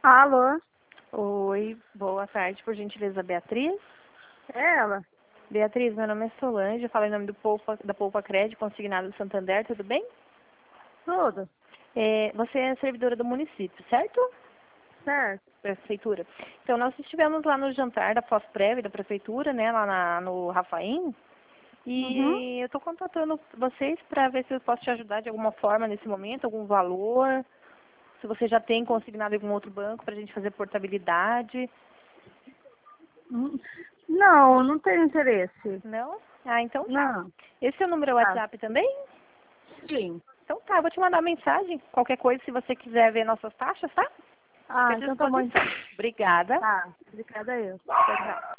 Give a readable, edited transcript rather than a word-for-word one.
Alô? Oi, boa tarde, por gentileza, Beatriz. É ela? Beatriz, meu nome é Solange, eu falo em nome da Poupa Crédito Consignado do Santander, tudo bem? Tudo? Você é servidora do município, certo? Certo. Prefeitura. Então, nós estivemos lá no jantar da pós-prévia da prefeitura, né, no Rafaim, Uhum. e eu estou contatando vocês para ver se eu posso te ajudar de alguma forma nesse momento, algum valor, se você já tem consignado em algum outro banco para a gente fazer portabilidade. Não, não tenho interesse. Não? Ah, então tá. Não. Esse é o número Tá. WhatsApp também? Sim. Então tá, vou te mandar mensagem. Qualquer coisa, se você quiser ver nossas taxas, tá? Fica Ah, à então tá bom. disposição. Obrigada. Tá. Obrigada eu. Tchau, tchau.